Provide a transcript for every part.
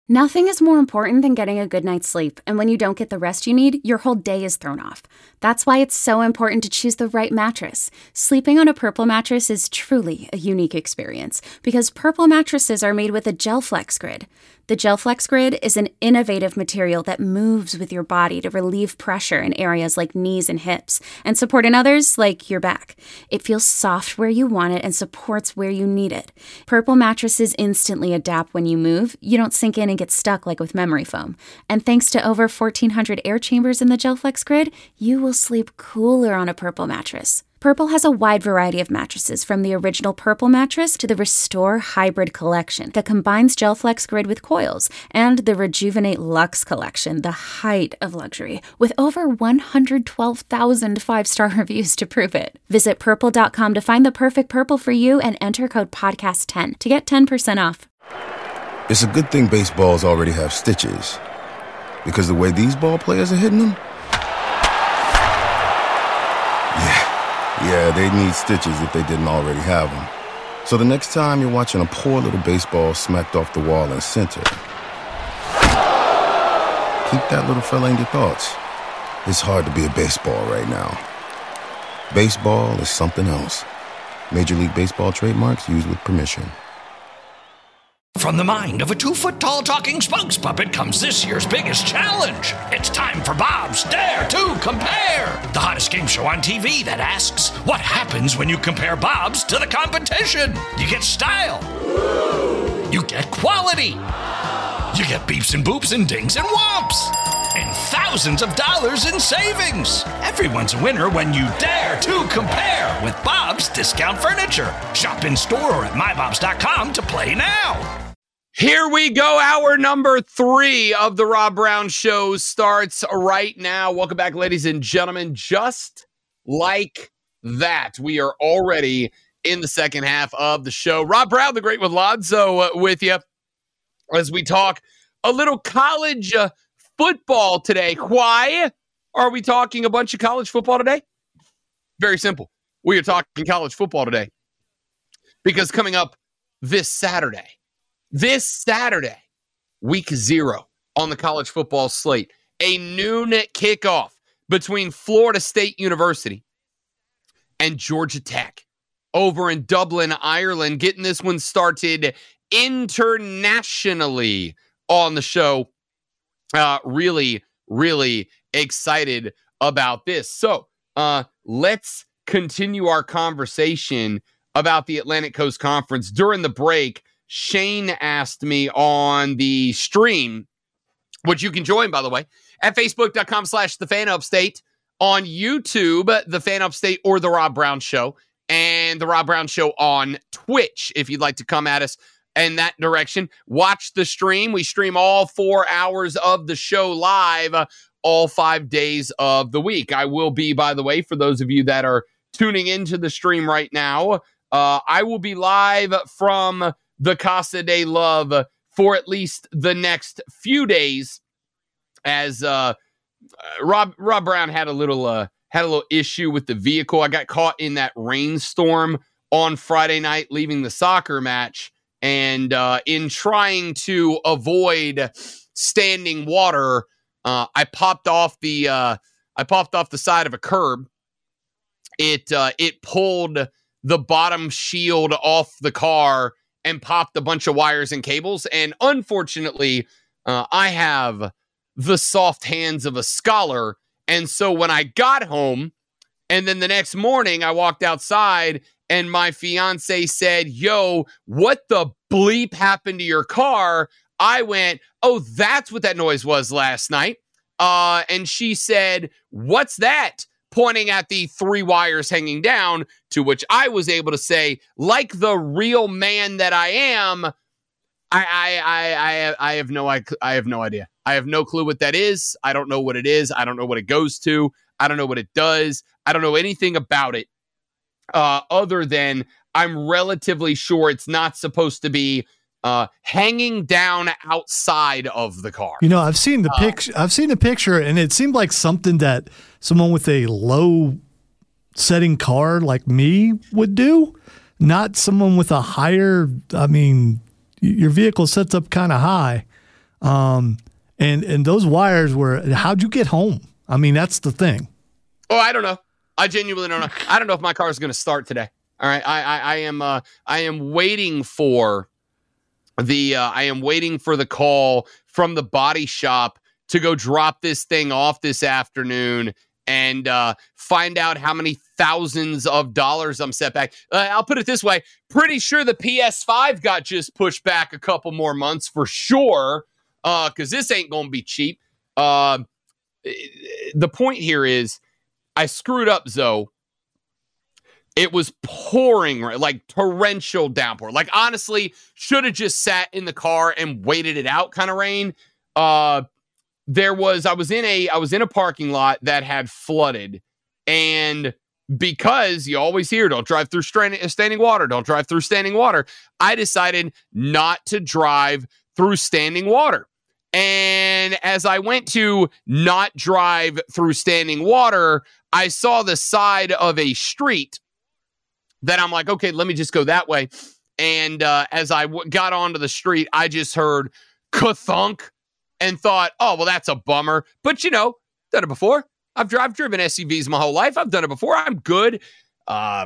Nothing is more important than getting a good night's sleep, and when you don't get the rest you need, your whole day is thrown off. That's why it's so important to choose the right mattress. Sleeping on a Purple mattress is truly a unique experience, because Purple mattresses are made with a GelFlex Grid. The GelFlex Grid is an innovative material that moves with your body to relieve pressure in areas like knees and hips, and support in others like your back. It feels soft where you want it and supports where you need it. Purple mattresses instantly adapt when you move. You don't sink in and get stuck like with memory foam. And thanks to over 1,400 air chambers in the GelFlex Grid, you will sleep cooler on a Purple mattress. Purple has a wide variety of mattresses, from the original Purple mattress to the Restore Hybrid collection that combines GelFlex Grid with coils, and the Rejuvenate Luxe collection, the height of luxury, with over 112,000 five-star reviews to prove it. Visit Purple.com to find the perfect Purple for you and enter code PODCAST10 to get 10% off. It's a good thing baseballs already have stitches, because the way these ball players are hitting them, yeah, they need stitches if they didn't already have them. So the next time you're watching a poor little baseball smacked off the wall in center, keep that little fella in your thoughts. It's hard to be a baseball right now. Baseball is something else. Major League Baseball trademarks used with permission. From the mind of a 2-foot-tall talking spokes puppet comes this year's biggest challenge. It's time for Bob's Dare to Compare, the hottest game show on TV that asks, what happens when you compare Bob's to the competition? You get style. You get quality. You get beeps and boops and dings and whomps. And thousands of dollars in savings. Everyone's a winner when you dare to compare with Bob's Discount Furniture. Shop in store or at mybobs.com to play now. Here we go. Hour number 3 of the Rob Brown Show starts right now. Welcome back, ladies and gentlemen. Just like that, we are already in the second half of the show. Rob Brown, the Great with Lonzo, with you as we talk a little college football today. Why are we talking a bunch of college football today? Very simple. We are talking college football today because coming up this Saturday, week 0 on the college football slate, a noon kickoff between Florida State University and Georgia Tech over in Dublin, Ireland, getting this one started internationally on the show. Really excited about this. So let's continue our conversation about the Atlantic Coast Conference. During the break, Shane asked me on the stream, which you can join, by the way, at facebook.com/thefanupstate, on YouTube, The Fan Upstate or The Rob Brown Show, and The Rob Brown Show on Twitch, if you'd like to come at us in that direction. Watch the stream. We stream all 4 hours of the show live all 5 days of the week. I will be, by the way, for those of you that are tuning into the stream right now, I will be live from the Casa de Love for at least the next few days, as Rob Brown had a little issue with the vehicle. I got caught in that rainstorm on Friday night leaving the soccer match, and in trying to avoid standing water, I popped off the side of a curb. It pulled the bottom shield off the car and popped a bunch of wires and cables. And unfortunately, I have the soft hands of a scholar. And so when I got home, and then the next morning I walked outside and my fiance said, "Yo, what the bleep happened to your car?" I went, "Oh, that's what that noise was last night." And she said, "What's that?" pointing at the 3 wires hanging down, to which I was able to say, like the real man that I am, I have no idea. I have no clue what that is. I don't know what it is. I don't know what it goes to. I don't know what it does. I don't know anything about it, other than I'm relatively sure it's not supposed to be hanging down outside of the car. You know, I've seen the picture. I've seen the picture, and it seemed like something that someone with a low setting car like me would do, not someone with a higher. I mean, your vehicle sets up kind of high. And those wires were, how'd you get home? I mean, that's the thing. Oh, I don't know. I genuinely don't know. I don't know if my car is going to start today. All right. I am waiting for the call from the body shop to go drop this thing off this afternoon and find out how many thousands of dollars I'm set back. I'll put it this way. Pretty sure the PS5 got just pushed back a couple more months for sure, because this ain't going to be cheap. The point here is I screwed up, Zoe. It was pouring, like torrential downpour. Like, honestly, should have just sat in the car and waited it out kind of rain. I was in a parking lot that had flooded, and because you always hear, don't drive through standing water, don't drive through standing water, I decided not to drive through standing water. And as I went to not drive through standing water, I saw the side of a street that I'm like, okay, let me just go that way. And as I got onto the street, I just heard ka-thunk and thought, oh, well, that's a bummer. But, done it before. I've driven SUVs my whole life. I've done it before. I'm good. I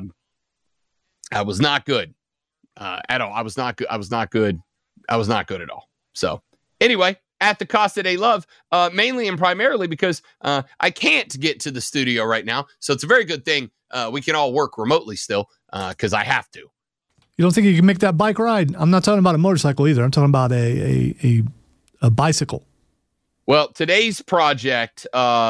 was not good at all. I was not good. I was not good at all. So anyway, at the cost of a love, mainly and primarily because I can't get to the studio right now. So it's a very good thing we can all work remotely still because I have to. You don't think you can make that bike ride? I'm not talking about a motorcycle either. I'm talking about a bicycle. Well, today's project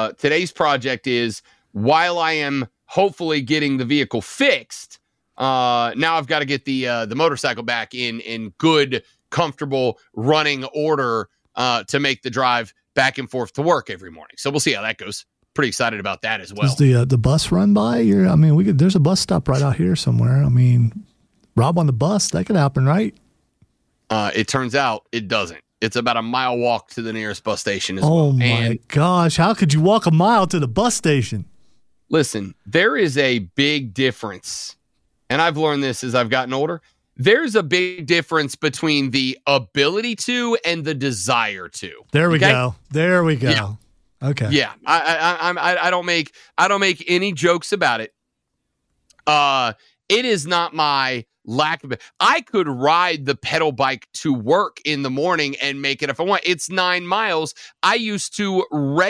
is, while I am hopefully getting the vehicle fixed, now I've got to get the motorcycle back in good, comfortable running order to make the drive back and forth to work every morning. So we'll see how that goes. Pretty excited about that as well. Does the bus run by? There's a bus stop right out here somewhere. I mean, Rob on the bus, that could happen, right? It turns out it doesn't. It's about a mile walk to the nearest bus station as well. Oh, my gosh. How could you walk a mile to the bus station? Listen, there is a big difference, and I've learned this as I've gotten older. There's a big difference between the ability to and the desire to. There we go. Yeah. Okay. Yeah, I don't make any jokes about it. It is not my lack of it. I could ride the pedal bike to work in the morning and make it if I want. It's 9 miles. I used to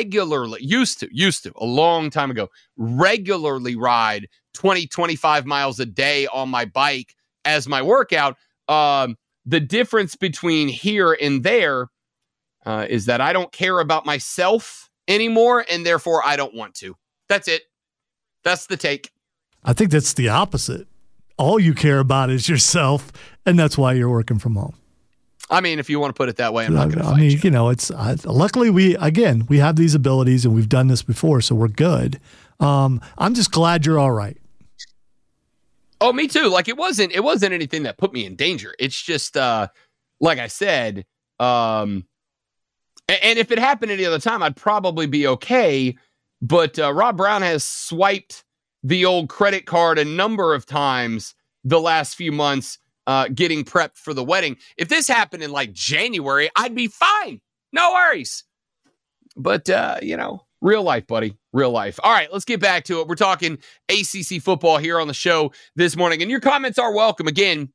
a long time ago, regularly ride 20, 25 miles a day on my bike as my workout. The difference between here and there is that I don't care about myself anymore, and therefore I don't want to. That's it. That's the take. I think that's the opposite. All you care about is yourself, and that's why you're working from home. I mean, if you want to put it that way, I'm not going to fight you. It's luckily we have these abilities, and we've done this before, so we're good. I'm just glad you're all right. Oh, me too. Like it wasn't anything that put me in danger. It's just like I said, and if it happened any other time, I'd probably be okay. But Rob Brown has swiped the old credit card a number of times the last few months, getting prepped for the wedding. If this happened in like January, I'd be fine. No worries. But, real life, buddy. Real life. All right, let's get back to it. We're talking ACC football here on the show this morning, and your comments are welcome. Again,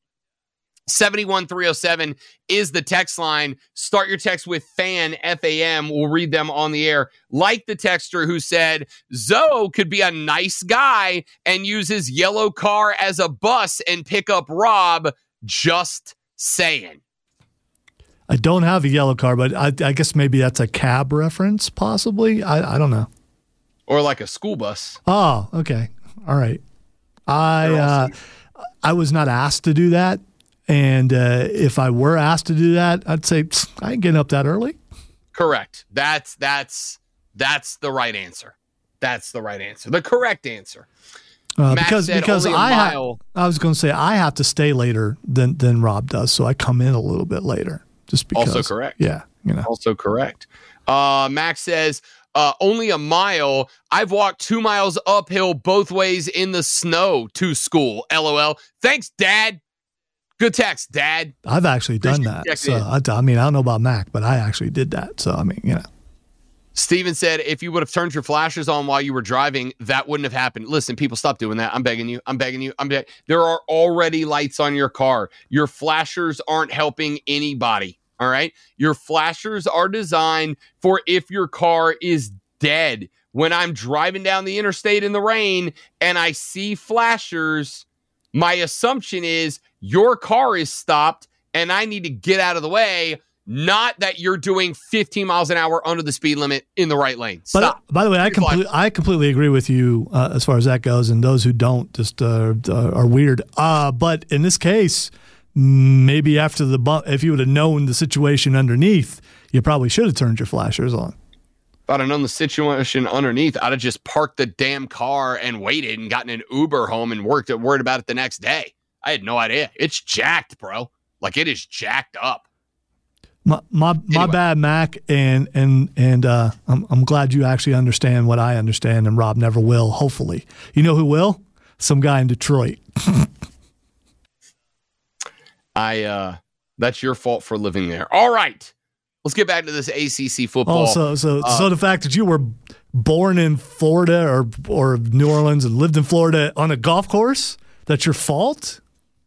71307 is the text line. Start your text with FAN, F-A-M. We'll read them on the air. Like the texter who said, Zoe could be a nice guy and use his yellow car as a bus and pick up Rob. Just saying. I don't have a yellow car, but I guess maybe that's a cab reference, possibly. I don't know. Or like a school bus. Oh, okay. All right. I was not asked to do that. And if I were asked to do that, I'd say, I ain't getting up that early. Correct. That's the right answer. That's the right answer. The correct answer. Because I was going to say I have to stay later than Rob does, so I come in a little bit later. Just because. Also correct. Yeah. Also correct. Max says, only a mile. I've walked 2 miles uphill both ways in the snow to school. LOL. Thanks, Dad. Good text, Dad. I've actually done Appreciate that. So I mean, I don't know about Mac, but I actually did that. So I mean, you know. Steven said, if you would have turned your flashers on while you were driving, that wouldn't have happened. Listen, people, stop doing that. I'm begging you. There are already lights on your car. Your flashers aren't helping anybody. All right. Your flashers are designed for if your car is dead. When I'm driving down the interstate in the rain and I see flashers, my assumption is your car is stopped and I need to get out of the way. Not that you're doing 15 miles an hour under the speed limit in the right lane. Stop. But by the way, I completely agree with you as far as that goes, and those who don't just are weird. But in this case, maybe after the bump, if you would have known the situation underneath, you probably should have turned your flashers on. If I'd have known the situation underneath, I'd have just parked the damn car and waited and gotten an Uber home and worried about it the next day. I had no idea. It's jacked, bro. Like, it is jacked up. My bad, Mac, and I'm glad you actually understand what I understand, and Rob never will. Hopefully, you know who will? Some guy in Detroit. That's your fault for living there. All right, let's get back to this ACC football. So the fact that you were born in Florida or New Orleans and lived in Florida on a golf course, that's your fault?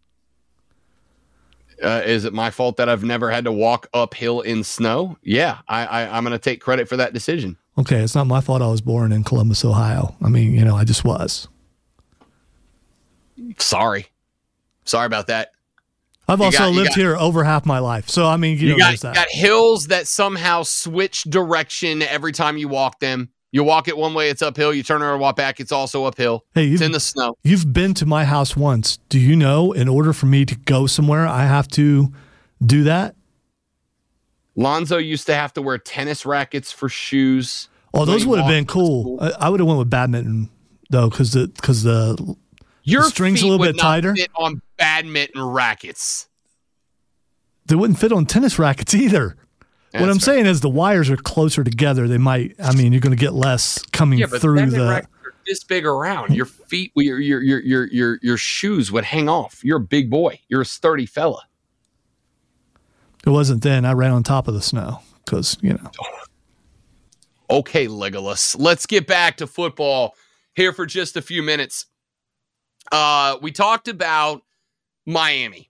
Is it my fault that I've never had to walk uphill in snow? Yeah, I'm going to take credit for that decision. Okay, it's not my fault I was born in Columbus, Ohio. I mean, you know, I just was. Sorry about that. I've also lived here over half my life. So, I mean, you got hills that somehow switch direction every time you walk them. You walk it one way, it's uphill. You turn around and walk back, it's also uphill. Hey, it's in the snow. You've been to my house once. Do you know in order for me to go somewhere, I have to do that? Lonzo used to have to wear tennis rackets for shoes. Oh, those would have been cool. I would have went with badminton, though, because the string's a little bit tighter. Fit on badminton rackets. They wouldn't fit on tennis rackets either. What I'm saying is the wires are closer together. They might. I mean, you're going to get less coming through the. Rackets are this big around your feet. Your shoes would hang off. You're a big boy. You're a sturdy fella. It wasn't then. I ran on top of the snow because you know. Okay, Legolas. Let's get back to football here for just a few minutes. We talked about Miami.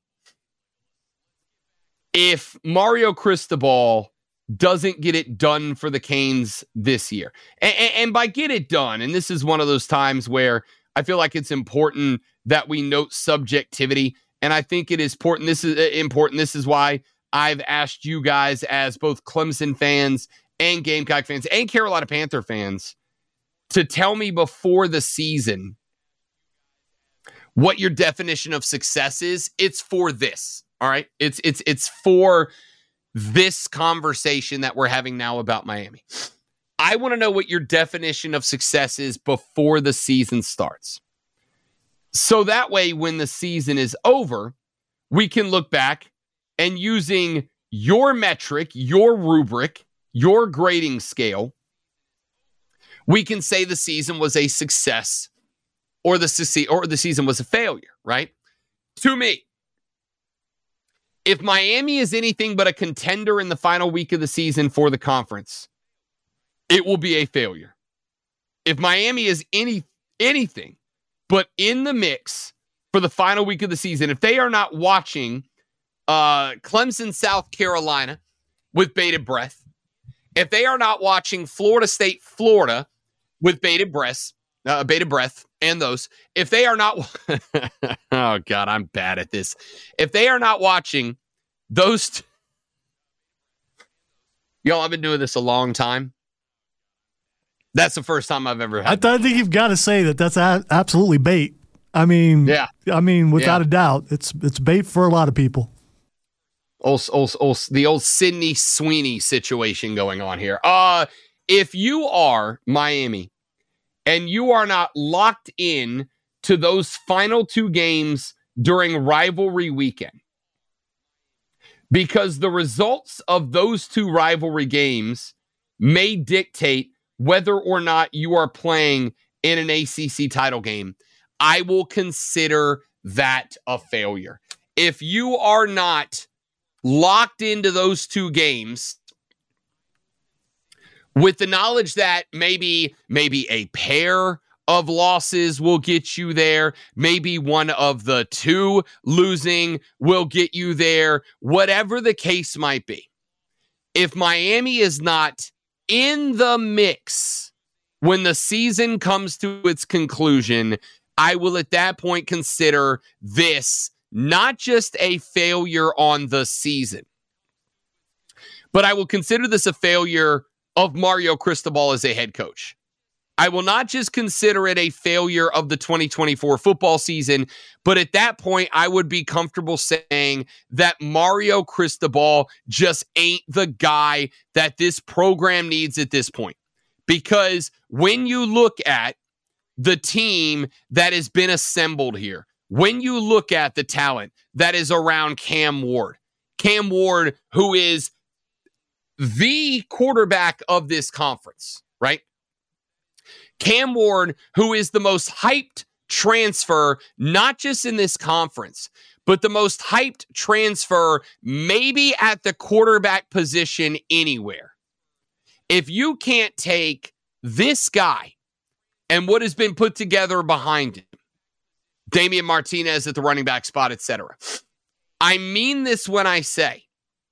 If Mario Cristobal doesn't get it done for the Canes this year, and by get it done, and this is one of those times where I feel like it's important that we note subjectivity, and I think it is important. This is important. This is why I've asked you guys as both Clemson fans and Gamecock fans and Carolina Panther fans to tell me before the season what your definition of success is. It's for this. All right. It's for this conversation that we're having now about Miami. I want to know what your definition of success is before the season starts. So that way, when the season is over, we can look back and using your metric, your rubric, your grading scale, we can say the season was a success or the season was a failure, right? To me, if Miami is anything but a contender in the final week of the season for the conference, it will be a failure. If Miami is anything but in the mix for the final week of the season, if they are not watching Clemson, South Carolina with bated breath, if they are not watching Florida State, Florida with bated breath, and those, if they are not, oh God, I'm bad at this. If they are not watching those, I've been doing this a long time. That's the first time I've ever had. I think you've got to say that's absolutely bait. I mean, yeah. Without a doubt, it's bait for a lot of people. The old Sydney Sweeney situation going on here. If you are Miami and you are not locked in to those final two games during rivalry weekend, because the results of those two rivalry games may dictate whether or not you are playing in an ACC title game, I will consider that a failure. if you are not locked into those two games with the knowledge that maybe a pair of losses will get you there, maybe one of the two losing will get you there, whatever the case might be. If Miami is not in the mix when the season comes to its conclusion, I will at that point consider this not just a failure on the season, but I will consider this a failure of Mario Cristobal as a head coach. I will not just consider it a failure of the 2024 football season, but at that point, I would be comfortable saying that Mario Cristobal just ain't the guy that this program needs at this point. Because when you look at the team that has been assembled here, when you look at the talent that is around Cam Ward, who is the quarterback of this conference, right? Cam Ward, who is the most hyped transfer, not just in this conference, but the most hyped transfer maybe at the quarterback position anywhere. If you can't take this guy and what has been put together behind him, Damian Martinez at the running back spot, etc. I mean this when I say,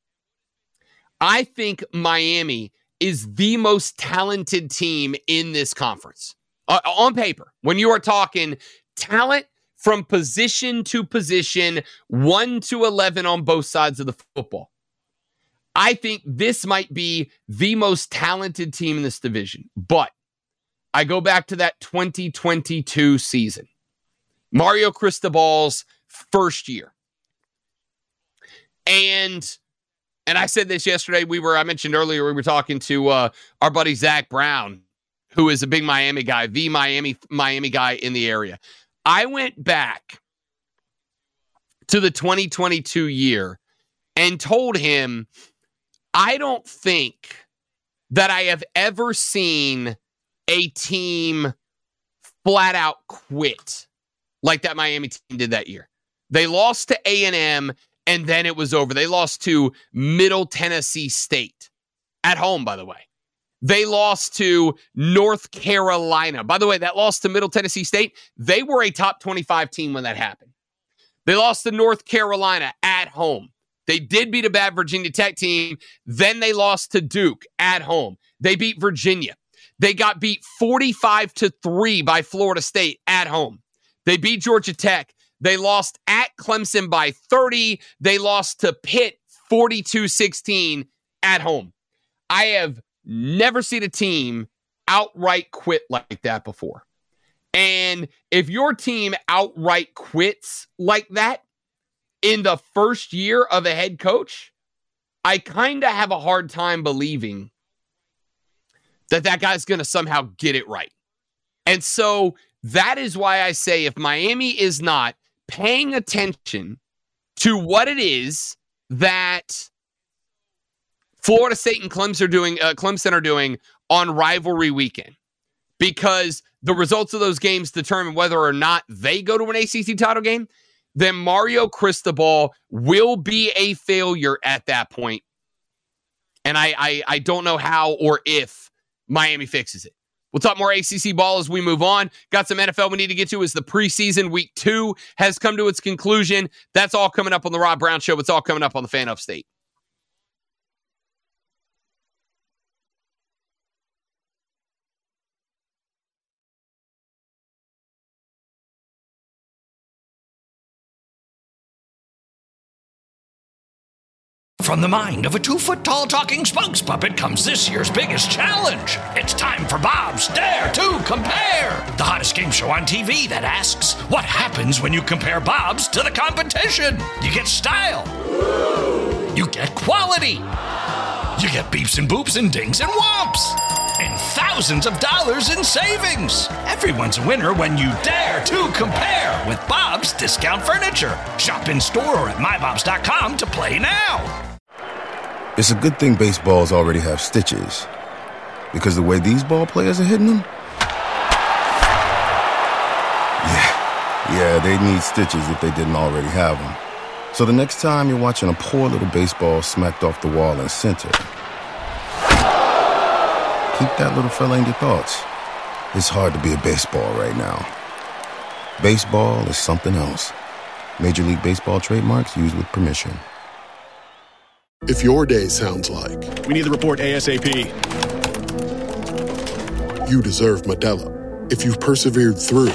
I think Miami is the most talented team in this conference. On paper, when you are talking talent from position to position, 1 to 11 on both sides of the football, I think this might be the most talented team in this division. But I go back to that 2022 season, Mario Cristobal's first year. And I said this yesterday. I mentioned earlier, we were talking to our buddy Zach Brown, who is a big Miami guy, the Miami guy in the area. I went back to the 2022 year and told him, I don't think that I have ever seen a team flat out quit like that Miami team did that year. They lost to A&M, and then it was over. They lost to Middle Tennessee State at home, by the way. They lost to North Carolina. By the way, that loss to Middle Tennessee State, they were a top 25 team when that happened. They lost to North Carolina at home. They did beat a bad Virginia Tech team. Then they lost to Duke at home. They beat Virginia. They got beat 45-3 by Florida State at home. They beat Georgia Tech. They lost at Clemson by 30. They lost to Pitt 42-16 at home. I have never seen a team outright quit like that before. And if your team outright quits like that in the first year of a head coach, I kind of have a hard time believing that guy's going to somehow get it right. And so that is why I say if Miami is not paying attention to what it is that Florida State and Clemson are doing on rivalry weekend, because the results of those games determine whether or not they go to an ACC title game, then Mario Cristobal will be a failure at that point. And I don't know how or if Miami fixes it. We'll talk more ACC ball as we move on. Got some NFL we need to get to as the preseason week 2 has come to its conclusion. That's all coming up on the Rob Brown Show. It's all coming up on the Fan Upstate. From the mind of a 2-foot-tall talking spokes puppet comes this year's biggest challenge. It's time for Bob's Dare to Compare, the hottest game show on TV that asks, what happens when you compare Bob's to the competition? You get style. You get quality. You get beeps and boops and dings and whomps. And thousands of dollars in savings. Everyone's a winner when you dare to compare with Bob's Discount Furniture. Shop in store or at mybobs.com to play now. It's a good thing baseballs already have stitches, because the way these ball players are hitting them, yeah, they need stitches if they didn't already have them. So the next time you're watching a poor little baseball smacked off the wall in center, keep that little fella in your thoughts. It's hard to be a baseball right now. Baseball is something else. Major League Baseball trademarks used with permission. If your day sounds like... We need the report ASAP. You deserve Modelo. If you've persevered through...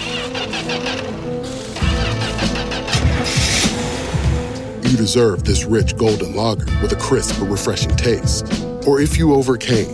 You deserve this rich golden lager with a crisp but refreshing taste. Or if you overcame...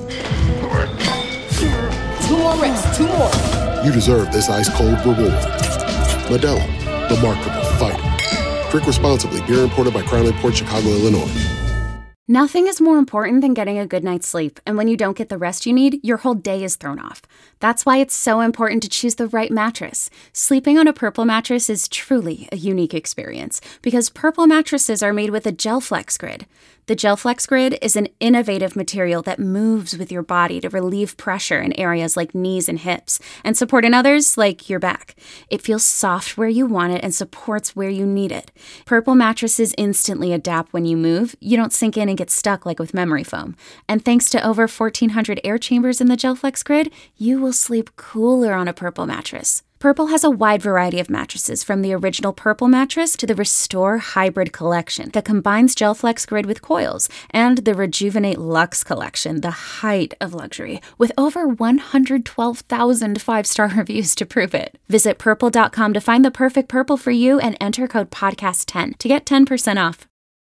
2 more reps, 2 more. You deserve this ice-cold reward. Modelo, the Remarkable Fighter. Drink responsibly. Beer imported by Crown Imports, Chicago, Illinois. Nothing is more important than getting a good night's sleep, and when you don't get the rest you need, your whole day is thrown off. That's why it's so important to choose the right mattress. Sleeping on a Purple mattress is truly a unique experience, because Purple mattresses are made with a GelFlex Grid. The GelFlex Grid is an innovative material that moves with your body to relieve pressure in areas like knees and hips, and support in others like your back. It feels soft where you want it and supports where you need it. Purple mattresses instantly adapt when you move. You don't sink in and get stuck like with memory foam. And thanks to over 1,400 air chambers in the GelFlex Grid, you will sleep cooler on a Purple mattress. Purple has a wide variety of mattresses, from the original Purple mattress to the Restore Hybrid collection that combines GelFlex Grid with coils, and the Rejuvenate Luxe collection, the height of luxury, with over 112,000 5-star reviews to prove it. Visit purple.com to find the perfect Purple for you and enter code podcast10 to get 10% off.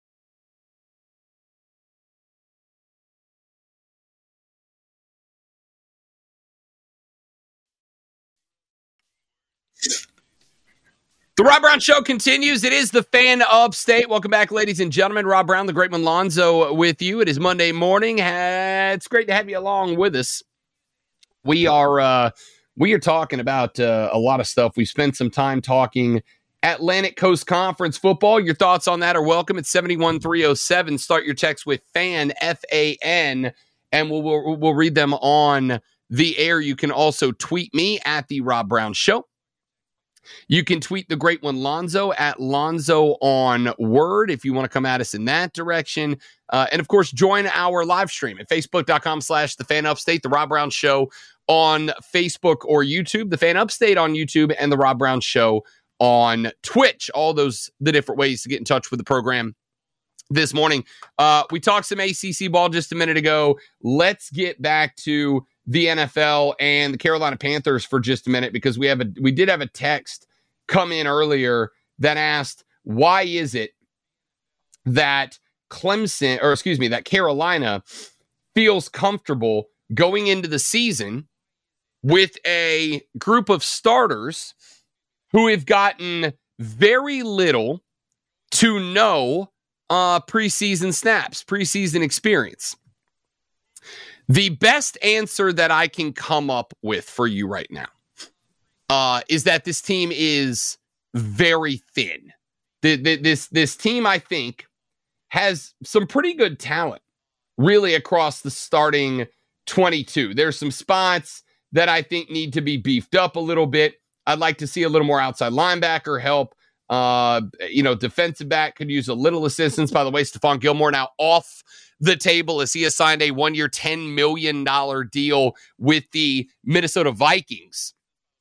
The Rob Brown Show continues. It is the Fan Upstate. Welcome back, ladies and gentlemen. Rob Brown, the great one, Lonzo, with you. It is Monday morning. It's great to have you along with us. We are talking about a lot of stuff. We spent some time talking Atlantic Coast Conference football. Your thoughts on that are welcome at 71307. Start your text with FAN, F-A-N, and we'll read them on the air. You can also tweet me at the Rob Brown Show. You can tweet the great one, Lonzo, at Lonzo on Word, if you want to come at us in that direction. And, of course, join our live stream at facebook.com/The Fan Upstate, The Rob Brown Show on Facebook or YouTube, The Fan Upstate on YouTube, and The Rob Brown Show on Twitch. All those the different ways to get in touch with the program this morning. We talked some ACC ball just a minute ago. Let's get back to the NFL and the Carolina Panthers for just a minute, because we did have a text come in earlier that asked, why is it that that Carolina feels comfortable going into the season with a group of starters who have gotten very little to no preseason snaps, preseason experience? The best answer that I can come up with for you right now is that this team is very thin. This team, I think, has some pretty good talent, really, across the starting 22. There's some spots that I think need to be beefed up a little bit. I'd like to see a little more outside linebacker help. Defensive back could use a little assistance. By the way, Stephon Gilmore now off the table as he has signed a 1-year, $10 million deal with the Minnesota Vikings.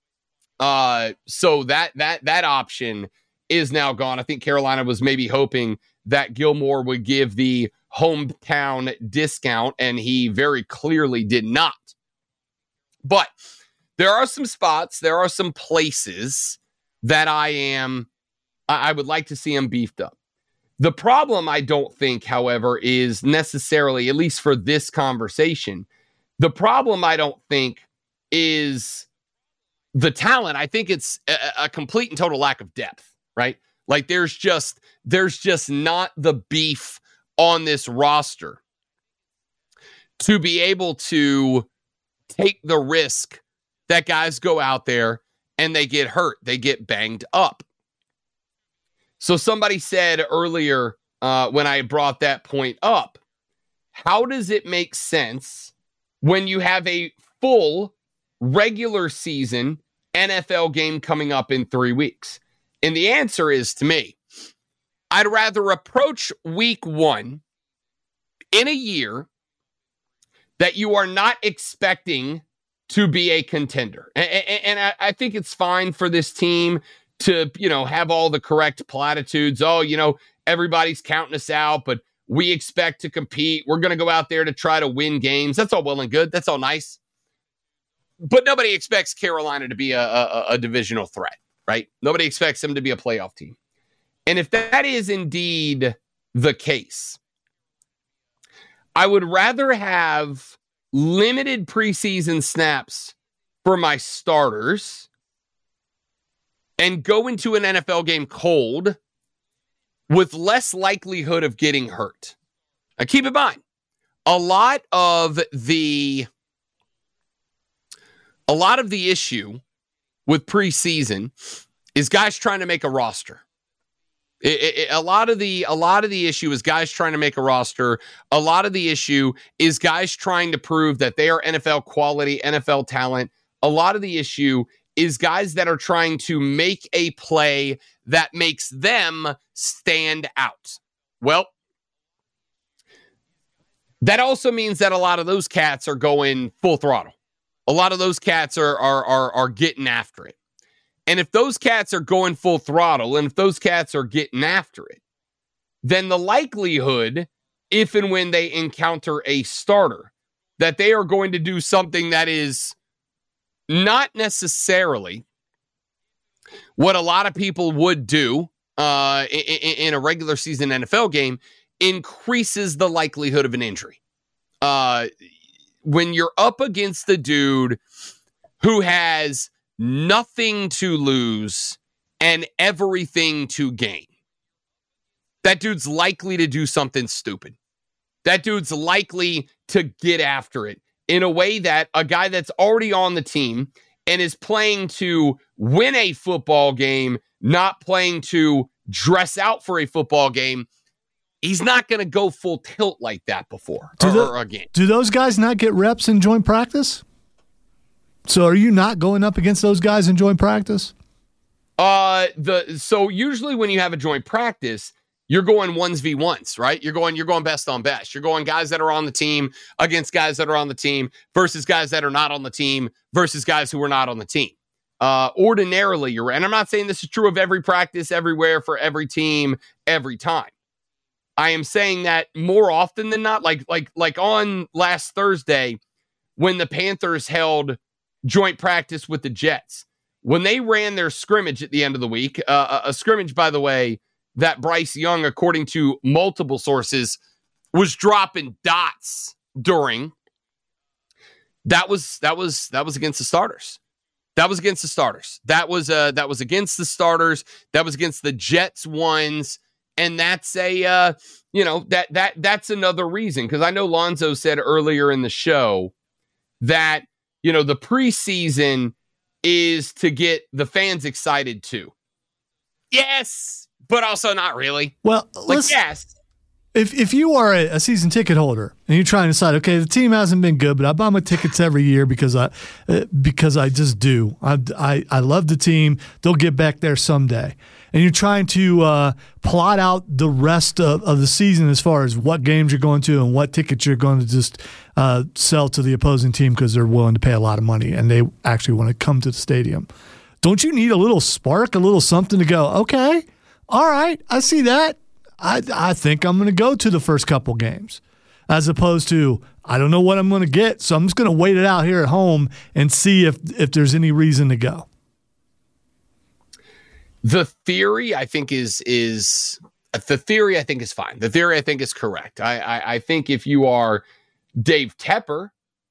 So that option is now gone. I think Carolina was maybe hoping that Gilmore would give the hometown discount, and he very clearly did not. But there are some spots, there are some places that I would like to see him beefed up. The problem, I don't think, however, is necessarily, at least for this conversation, the problem, I don't think, is the talent. I think it's a complete and total lack of depth, right? Like there's just not the beef on this roster to be able to take the risk that guys go out there and they get hurt, they get banged up. So somebody said earlier when I brought that point up, how does it make sense when you have a full regular season NFL game coming up in 3 weeks? And the answer is, to me, I'd rather approach week 1 in a year that you are not expecting to be a contender. And I think it's fine for this team to, have all the correct platitudes. Oh, everybody's counting us out, but we expect to compete. We're going to go out there to try to win games. That's all well and good. That's all nice. But nobody expects Carolina to be a divisional threat, right? Nobody expects them to be a playoff team. And if that is indeed the case, I would rather have limited preseason snaps for my starters and go into an NFL game cold with less likelihood of getting hurt. Now, keep in mind, a lot of the issue with preseason is guys trying to make a roster. A lot of the issue is guys trying to make a roster. A lot of the issue is guys trying to prove that they are NFL quality, NFL talent. A lot of the issue is guys that are trying to make a play that makes them stand out. Well, that also means that a lot of those cats are going full throttle. A lot of those cats are getting after it. And if those cats are going full throttle and if those cats are getting after it, then the likelihood, if and when they encounter a starter, that they are going to do something that is not necessarily what a lot of people would do in a regular season NFL game, increases the likelihood of an injury. When you're up against the dude who has nothing to lose and everything to gain, that dude's likely to do something stupid. That dude's likely to get after it in a way that a guy that's already on the team and is playing to win a football game, not playing to dress out for a football game, he's not going to go full tilt like that before or again. Do those guys not get reps in joint practice? So are you not going up against those guys in joint practice? So usually when you have a joint practice, you're going 1v1s, right? You're going best on best. You're going guys that are on the team against guys that are on the team versus guys that are not on the team versus guys who are not on the team. Ordinarily, and I'm not saying this is true of every practice, everywhere, for every team, every time. I am saying that more often than not, like on last Thursday, when the Panthers held joint practice with the Jets, when they ran their scrimmage at the end of the week, a scrimmage, by the way, that Bryce Young, according to multiple sources, was dropping dots during. That was against the starters. That was against the starters. That was against the starters. That was against the Jets ones. And that's that's another reason, because I know Lonzo said earlier in the show that, the preseason is to get the fans excited too. Yes, but also not really. Well, yes. If you are a season ticket holder and you're trying to decide, okay, the team hasn't been good, but I buy my tickets every year because I just do. I love the team. They'll get back there someday. And you're trying to plot out the rest of the season as far as what games you're going to and what tickets you're going to just sell to the opposing team because they're willing to pay a lot of money and they actually want to come to the stadium. Don't you need a little spark, a little something to go, okay, all right, I see that. I think I'm going to go to the first couple games, as opposed to, I don't know what I'm going to get, so I'm just going to wait it out here at home and see if there's any reason to go. The theory, I think, is fine. The theory, I think, is correct. I think if you are Dave Tepper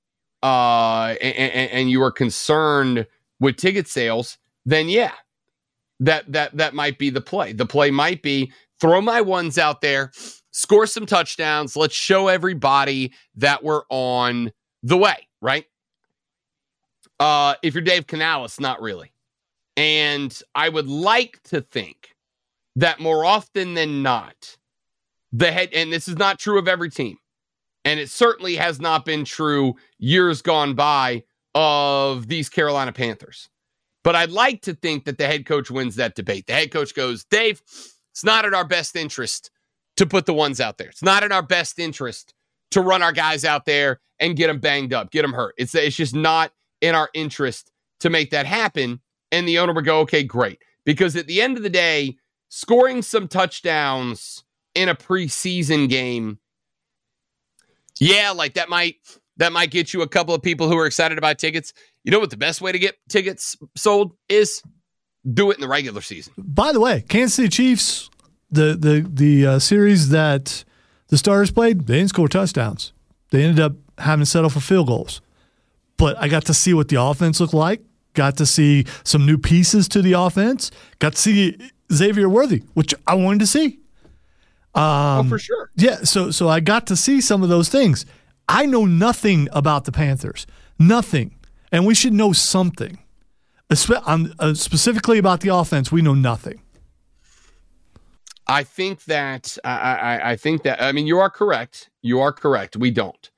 and you are concerned with ticket sales, then yeah, that might be the play. The play might be, throw my ones out there, score some touchdowns. Let's show everybody that we're on the way, right? If you're Dave Canales, not really. And I would like to think that more often than not, and this is not true of every team, and it certainly has not been true years gone by of these Carolina Panthers. But I'd like to think that the head coach wins that debate. The head coach goes, Dave, It's not in our best interest to put the ones out there. It's not in our best interest to run our guys out there and get them banged up, get them hurt. It's just not in our interest to make that happen. And the owner would go, okay, great. Because at the end of the day, scoring some touchdowns in a preseason game, yeah, like that might get you a couple of people who are excited about tickets. You know what the best way to get tickets sold is? Do it in the regular season. By the way, Kansas City Chiefs, the series that the starters played, they didn't score touchdowns. They ended up having to settle for field goals. But I got to see what the offense looked like. Got to see some new pieces to the offense. Got to see Xavier Worthy, which I wanted to see. For sure. Yeah, so I got to see some of those things. I know nothing about the Panthers. Nothing. And we should know something. Specifically about the offense, we know nothing. I think that I mean, you are correct. You are correct. We don't.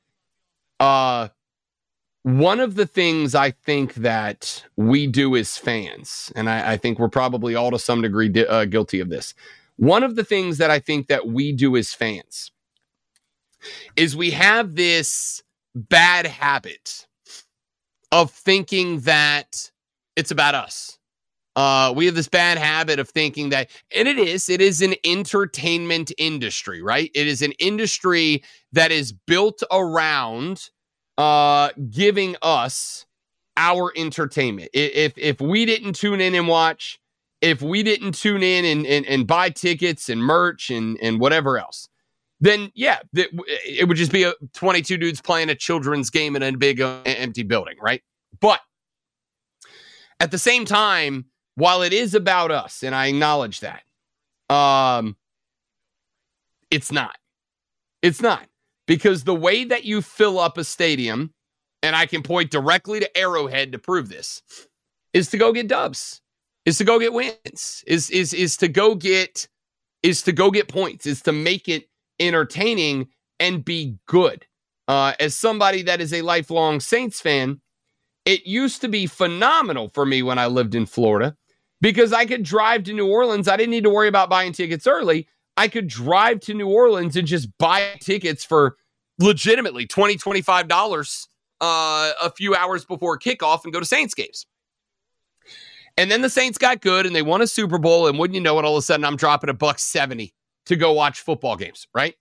One of the things I think that we do as fans, and I think we're probably all to some degree guilty of this. One of the things that I think that we do as fans is we have this bad habit of thinking that it's about us. We have this bad habit of thinking that, and it is an entertainment industry, right? It is an industry that is built around giving us our entertainment. If we didn't tune in and watch, if we didn't tune in and buy tickets and merch and whatever else, then yeah, it would just be 22 dudes playing a children's game in a big empty building, right? But at the same time, while it is about us, and I acknowledge that, it's not. It's not. Because the way that you fill up a stadium, and I can point directly to Arrowhead to prove this, is to go get dubs, is to go get wins, is to go get points, is to make it entertaining and be good. As somebody that is a lifelong Saints fan, it used to be phenomenal for me when I lived in Florida because I could drive to New Orleans. I didn't need to worry about buying tickets early. I could drive to New Orleans and just buy tickets for legitimately $20, $25 a few hours before kickoff and go to Saints games. And then the Saints got good and they won a Super Bowl. And wouldn't you know it, all of a sudden I'm dropping $1.70 to go watch football games, right?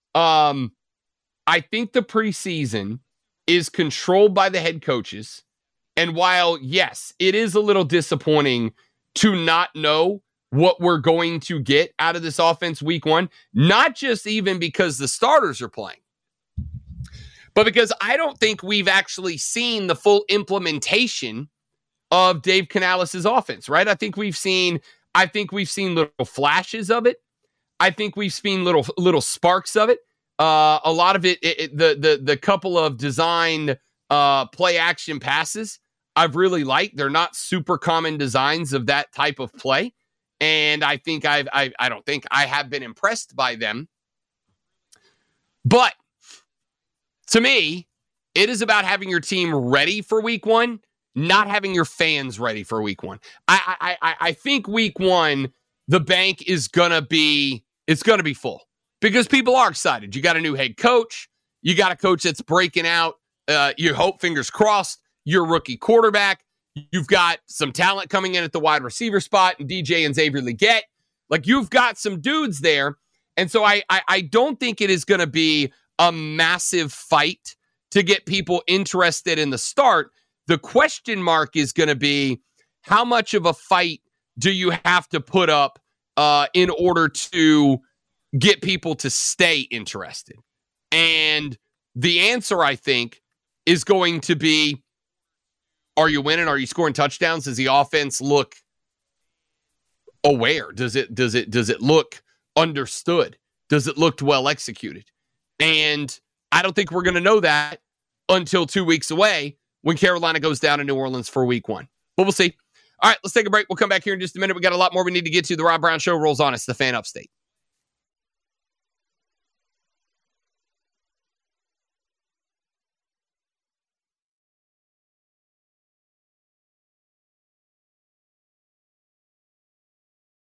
I think the preseason is controlled by the head coaches. And while, yes, it is a little disappointing to not know what we're going to get out of this offense week one, not just even because the starters are playing, but because I don't think we've actually seen the full implementation of Dave Canales' offense, right? I think we've seen little flashes of it. I think we've seen little sparks of it. A lot of it, the couple of designed play action passes I've really liked. They're not super common designs of that type of play. And I think I have been impressed by them. But to me, it is about having your team ready for week one, not having your fans ready for week one. I think week one, the bank is gonna be full because people are excited. You got a new head coach. You got a coach that's breaking out. You hope, fingers crossed, your rookie quarterback. You've got some talent coming in at the wide receiver spot and DJ and Xavier Legette. Like, you've got some dudes there. And so I don't think it is going to be a massive fight to get people interested in the start. The question mark is going to be, how much of a fight do you have to put up in order to get people to stay interested? And the answer, I think, is going to be, are you winning? Are you scoring touchdowns? Does the offense look aware? Does it look understood? Does it look well executed? And I don't think we're going to know that until 2 weeks away when Carolina goes down to New Orleans for week one. But we'll see. All right, let's take a break. We'll come back here in just a minute. We got a lot more we need to get to. The Rob Brown Show rolls on. It's the Fan Upstate.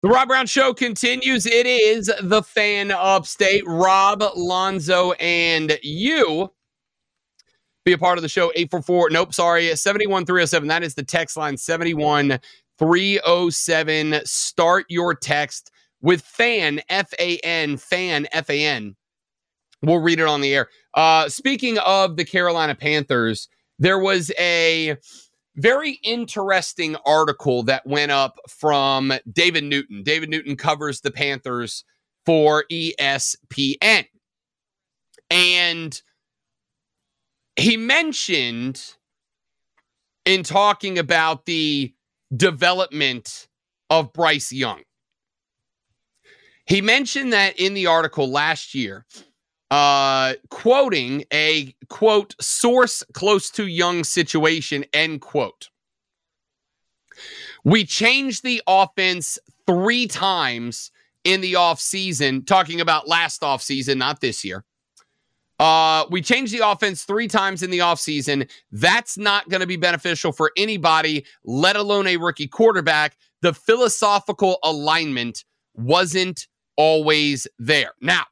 The Rob Brown Show continues. It is the Fan Upstate. Rob, Lonzo, and you. Be a part of the show. 71307. That is the text line. 71307. Start your text with FAN, F-A-N, FAN, F-A-N. We'll read it on the air. Speaking of the Carolina Panthers, there was a very interesting article that went up from David Newton. David Newton covers the Panthers for ESPN. And he mentioned, in talking about the development of Bryce Young, he mentioned that in the article last year, quoting a, quote, source close to Young's situation, end quote. We changed the offense 3 times in the offseason, talking about last offseason, not this year. We changed the offense 3 times in the offseason. That's not going to be beneficial for anybody, let alone a rookie quarterback. The philosophical alignment wasn't always there. Now,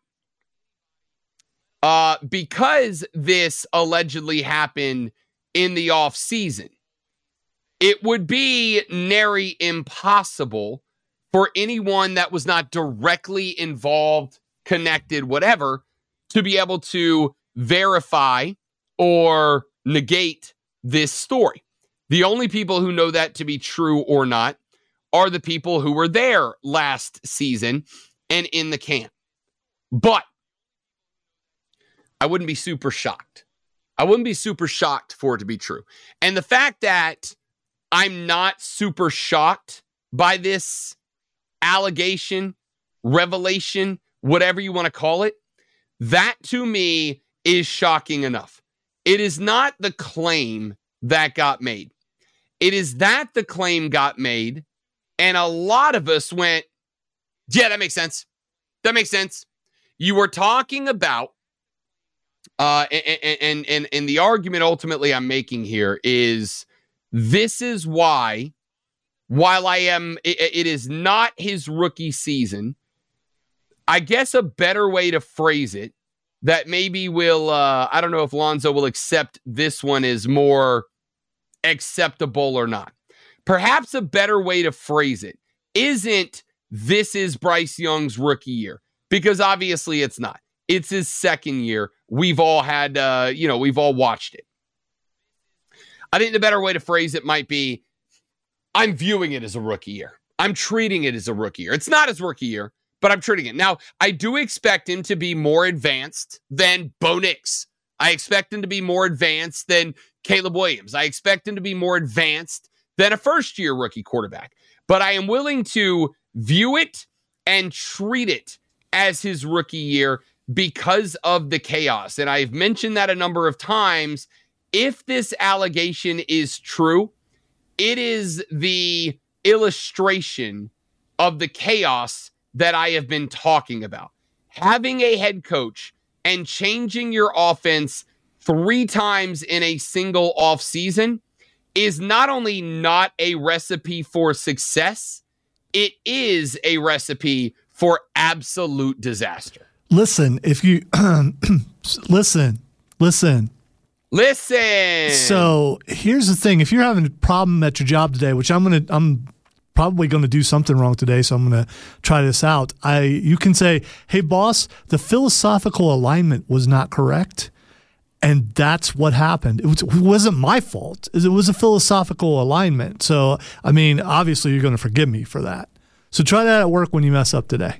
because this allegedly happened in the offseason, it would be nary impossible for anyone that was not directly involved, connected, whatever, to be able to verify or negate this story. The only people who know that to be true or not are the people who were there last season and in the camp. But I wouldn't be super shocked. I wouldn't be super shocked for it to be true. And the fact that I'm not super shocked by this allegation, revelation, whatever you want to call it, that to me is shocking enough. It is not the claim that got made. It is that the claim got made, and a lot of us went, yeah, that makes sense. That makes sense. You were talking about, and the argument ultimately I'm making here is, this is why, while it is not his rookie season, I guess a better way to phrase it that maybe will, I don't know if Lonzo will accept this one as more acceptable or not. Perhaps a better way to phrase it isn't, this is Bryce Young's rookie year, because obviously it's not. It's his second year. We've all had, we've all watched it. I think the better way to phrase it might be, I'm viewing it as a rookie year. I'm treating it as a rookie year. It's not his rookie year, but I'm treating it. Now, I do expect him to be more advanced than Bo Nix. I expect him to be more advanced than Caleb Williams. I expect him to be more advanced than a first-year rookie quarterback. But I am willing to view it and treat it as his rookie year because of the chaos. And I've mentioned that a number of times. If this allegation is true, it is the illustration of the chaos that I have been talking about. Having a head coach and changing your offense 3 times in a single offseason is not only not a recipe for success, it is a recipe for absolute disaster. Listen, if you listen. So here's the thing: if you're having a problem at your job today, which I'm probably going to do something wrong today, so I'm going to try this out. You can say, "Hey, boss, the philosophical alignment was not correct, and that's what happened. It wasn't my fault. It was a philosophical alignment." So, I mean, obviously, you're going to forgive me for that. So try that at work when you mess up today.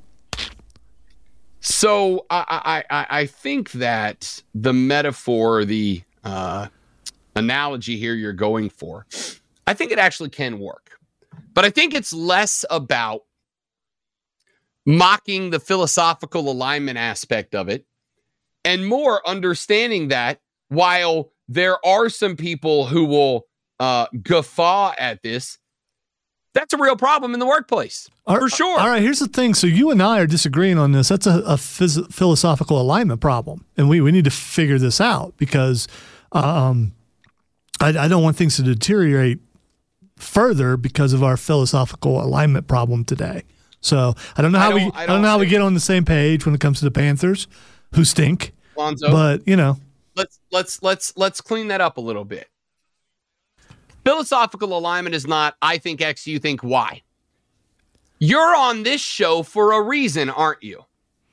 So I think that the metaphor, the analogy here you're going for, I think it actually can work. But I think it's less about mocking the philosophical alignment aspect of it and more understanding that while there are some people who will guffaw at this, that's a real problem in the workplace, for sure. All right, here's the thing. So you and I are disagreeing on this. That's a philosophical alignment problem, and we need to figure this out because I don't want things to deteriorate further because of our philosophical alignment problem today. So I don't know how we get on the same page when it comes to the Panthers, who stink. Lonzo, but let's clean that up a little bit. Philosophical alignment is not I think X, you think Y. You're on this show for a reason, aren't you?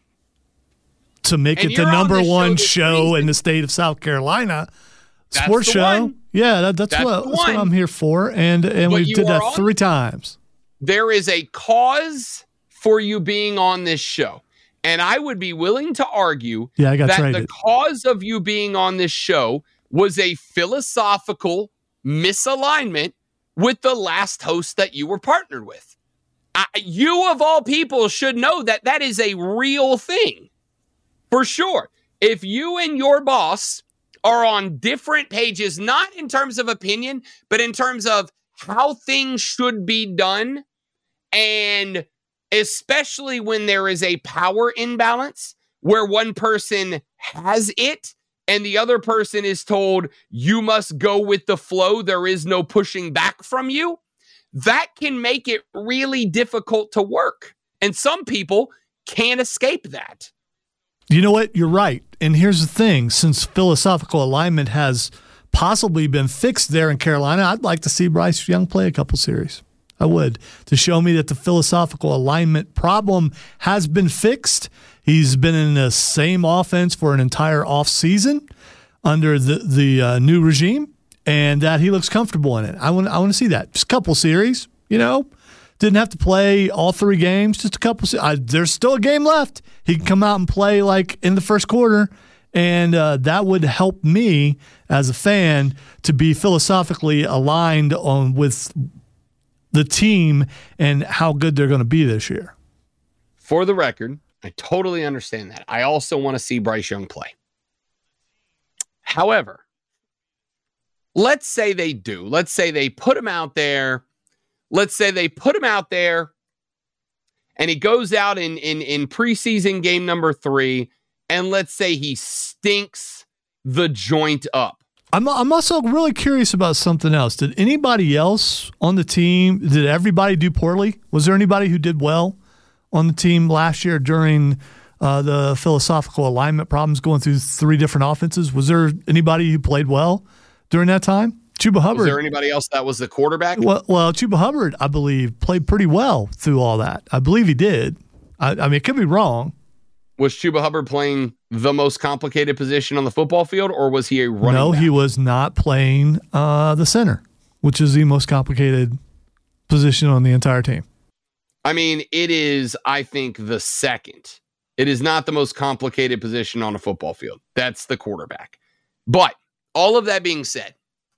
To make it the number one show in the state of South Carolina. Sports show. Yeah, that's what I'm here for. And we did that 3 times. There is a cause for you being on this show. And I would be willing to argue that the cause of you being on this show was a philosophical misalignment with the last host that you were partnered with. You, of all people, should know that that is a real thing. For sure. If you and your boss are on different pages, not in terms of opinion, but in terms of how things should be done, and especially when there is a power imbalance where one person has it and the other person is told, you must go with the flow, there is no pushing back from you, that can make it really difficult to work. And some people can't escape that. You know what? You're right. And here's the thing. Since philosophical alignment has possibly been fixed there in Carolina, I'd like to see Bryce Young play a couple series. I would. To show me that the philosophical alignment problem has been fixed. He's been in the same offense for an entire offseason under the new regime, and that he looks comfortable in it. I want to see that. Just a couple series, Didn't have to play all 3 games, just a couple. There's still a game left. He can come out and play like in the first quarter, and that would help me as a fan to be philosophically aligned with the team and how good they're going to be this year. For the record, I totally understand that. I also want to see Bryce Young play. However, let's say they do. Let's say they put him out there. Let's say they put him out there and he goes out in preseason game number 3, and let's say he stinks the joint up. I'm also really curious about something else. Did anybody else on the team, did everybody do poorly? Was there anybody who did well on the team last year during the philosophical alignment problems going through 3 different offenses? Was there anybody who played well during that time? Chuba Hubbard. Was there anybody else that was the quarterback? Well, Chuba Hubbard, I believe, played pretty well through all that. I believe he did. I mean, it could be wrong. Was Chuba Hubbard playing the most complicated position on the football field, or was he a running back? No, he was not playing the center, which is the most complicated position on the entire team. I mean, it is, I think, the second. It is not the most complicated position on a football field. That's the quarterback. But all of that being said,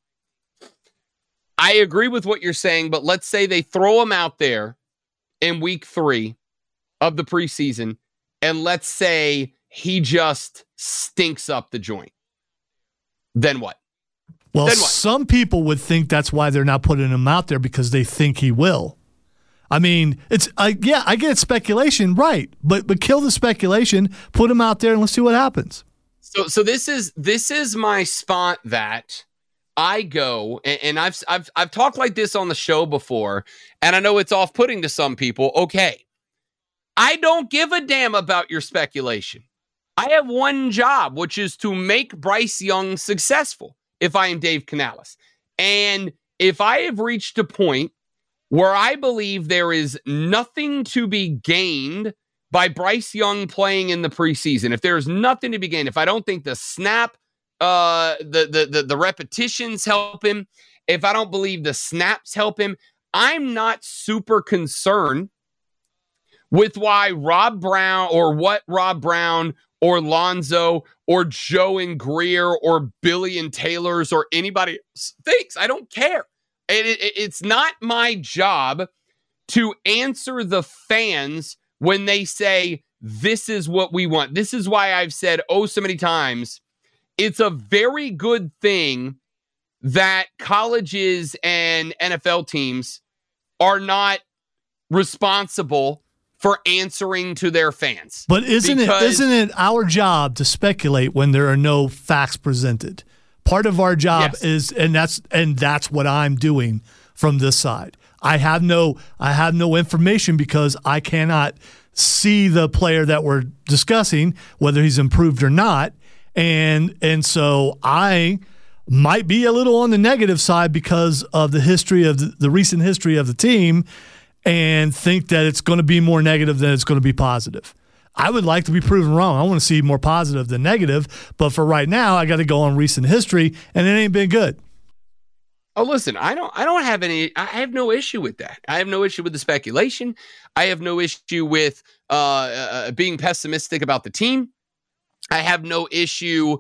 I agree with what you're saying, but let's say they throw him out there in week 3 of the preseason, and let's say he just stinks up the joint. Then what? Well, some people would think that's why they're not putting him out there, because they think he will. I mean, I get speculation, right? But kill the speculation, put him out there, and let's see what happens. So this is my spot that I go, and I've talked like this on the show before, and I know it's off-putting to some people. Okay, I don't give a damn about your speculation. I have one job, which is to make Bryce Young successful if I am Dave Canales. And if I have reached a point where I believe there is nothing to be gained by Bryce Young playing in the preseason, if there's nothing to be gained, if I don't think the snap, the repetitions help him, if I don't believe the snaps help him, I'm not super concerned with what Rob Brown or Lonzo or Joe and Greer or Billy and Taylor's or anybody else thinks. I don't care. It's not my job to answer the fans when they say, this is what we want. This is why I've said so many times, it's a very good thing that colleges and NFL teams are not responsible for answering to their fans. But isn't it our job to speculate when there are no facts presented? Part of our job is, and that's what I'm doing from this side. I have no information because I cannot see the player that we're discussing, whether he's improved or not. And so I might be a little on the negative side because of the history of the recent history of the team, and think that it's going to be more negative than it's going to be positive. I would like to be proven wrong. I want to see more positive than negative, but for right now, I got to go on recent history, and it ain't been good. Oh, listen, I have no issue with that. I have no issue with the speculation. I have no issue with being pessimistic about the team. I have no issue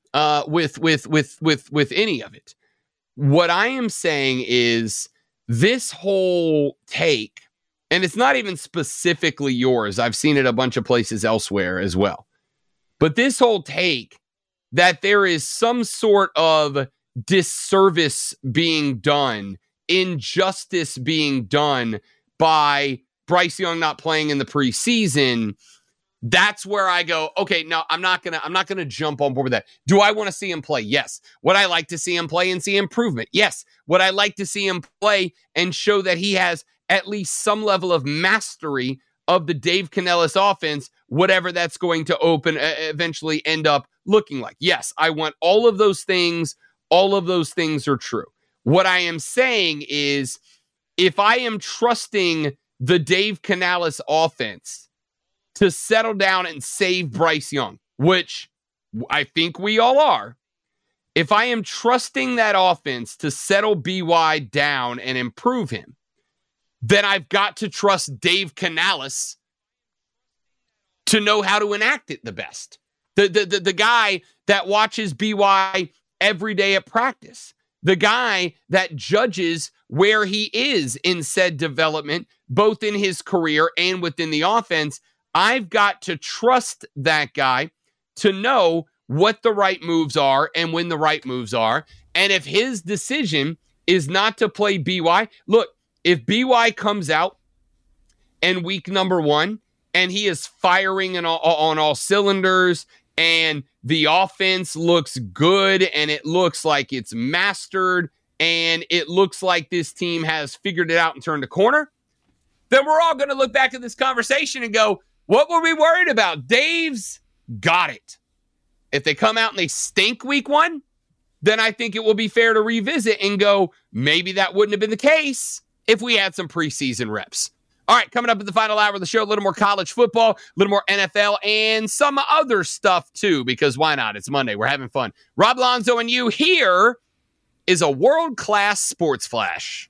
with any of it. What I am saying is this whole take, and it's not even specifically yours. I've seen it a bunch of places elsewhere as well. But this whole take that there is some sort of disservice being done, injustice being done by Bryce Young not playing in the preseason, that's where I go, okay, no, I'm not gonna jump on board with that. Do I want to see him play? Yes. Would I like to see him play and see improvement? Yes. Would I like to see him play and show that he has at least some level of mastery of the Dave Canellis offense, whatever that's going to eventually end up looking like? Yes, I want all of those things. All of those things are true. What I am saying is, if I am trusting the Dave Canellis offense to settle down and save Bryce Young, which I think we all are, if I am trusting that offense to settle BY down and improve him, then I've got to trust Dave Canellis to know how to enact it the best. The guy that watches BY every day at practice, the guy that judges where he is in said development, both in his career and within the offense. I've got to trust that guy to know what the right moves are and when the right moves are. And if his decision is not to play BY, look, if BY comes out in week number 1 and he is firing on all cylinders and the offense looks good and it looks like it's mastered and it looks like this team has figured it out and turned a corner, then we're all going to look back at this conversation and go, what were we worried about? Dave's got it. If they come out and they stink week 1, then I think it will be fair to revisit and go, maybe that wouldn't have been the case if we had some preseason reps. All right, coming up at the final hour of the show, a little more college football, a little more NFL, and some other stuff too, because why not? It's Monday. We're having fun. Rob Lonzo and you, here is a world-class sports flash.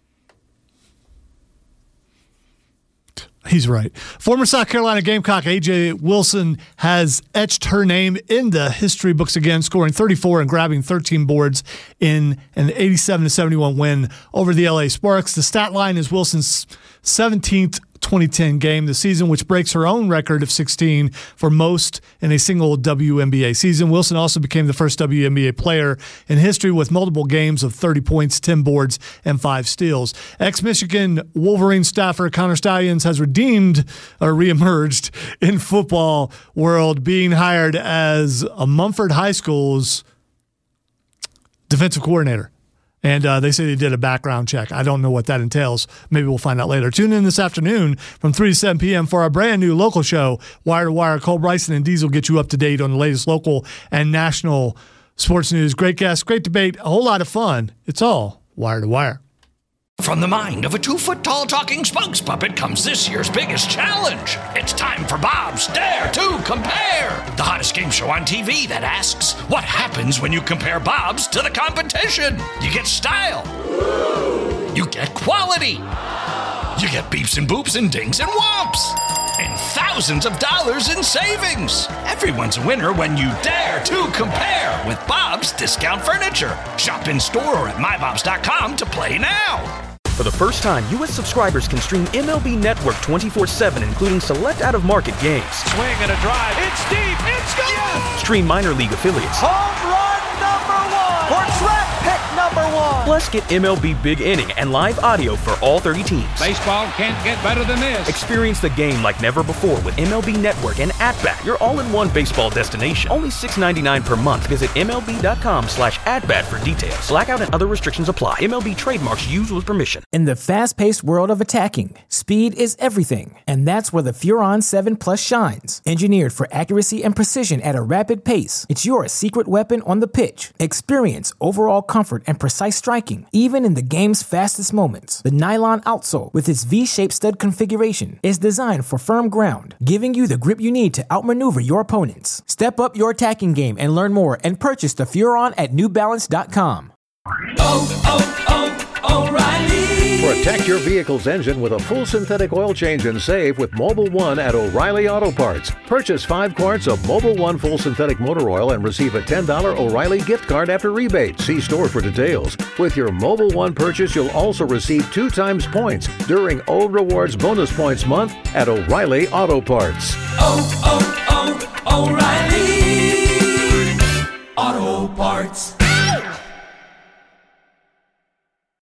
He's right. Former South Carolina Gamecock A.J. Wilson has etched her name in the history books again, scoring 34 and grabbing 13 boards in an 87-71 win over the LA Sparks. The stat line is Wilson's 17th 2010 game this season, which breaks her own record of 16 for most in a single WNBA season. Wilson also became the first WNBA player in history with multiple games of 30 points, 10 boards, and 5 steals. Ex-Michigan Wolverine staffer Connor Stalions has reemerged in football world, being hired as a Mumford High School's defensive coordinator. And they say they did a background check. I don't know what that entails. Maybe we'll find out later. Tune in this afternoon from 3 to 7 p.m. for our brand new local show, Wire to Wire. Cole Bryson and Diesel get you up to date on the latest local and national sports news. Great guests, great debate, a whole lot of fun. It's all Wire to Wire. From the mind of a 2-foot-tall talking spokes puppet comes this year's biggest challenge. It's time for Bob's Dare to Compare, the hottest game show on TV that asks, what happens when you compare Bob's to the competition? You get style. You get quality. You get beeps and boops and dings and whomps. And thousands of dollars in savings. Everyone's a winner when you dare to compare with Bob's Discount Furniture. Shop in store or at mybobs.com to play now. For the first time, U.S. subscribers can stream MLB Network 24/7, including select out-of-market games. Swing and a drive. It's deep. It's gone. Yes! Stream minor league affiliates. Home run number 1. Or draft pick number 1. Plus, get MLB Big Inning and live audio for all 30 teams. Baseball can't get better than this. Experience the game like never before with MLB Network and At-Bat, your all-in-one baseball destination. Only $6.99 per month. Visit MLB.com/at-bat for details. Blackout and other restrictions apply. MLB trademarks used with permission. In the fast-paced world of attacking, speed is everything. And that's where the Furon 7 Plus shines. Engineered for accuracy and precision at a rapid pace, it's your secret weapon on the pitch. Experience overall comfort and precise striking, even in the game's fastest moments. The nylon outsole, with its V-shaped stud configuration, is designed for firm ground, giving you the grip you need to outmaneuver your opponents. Step up your attacking game and learn more and purchase the Furon at NewBalance.com. O'Reilly. Protect your vehicle's engine with a full synthetic oil change and save with Mobil 1 at O'Reilly Auto Parts. Purchase 5 quarts of Mobil 1 full synthetic motor oil and receive a $10 O'Reilly gift card after rebate. See store for details. With your Mobil 1 purchase, you'll also receive 2 times points during O Rewards Bonus Points Month at O'Reilly Auto Parts. O'Reilly Auto Parts.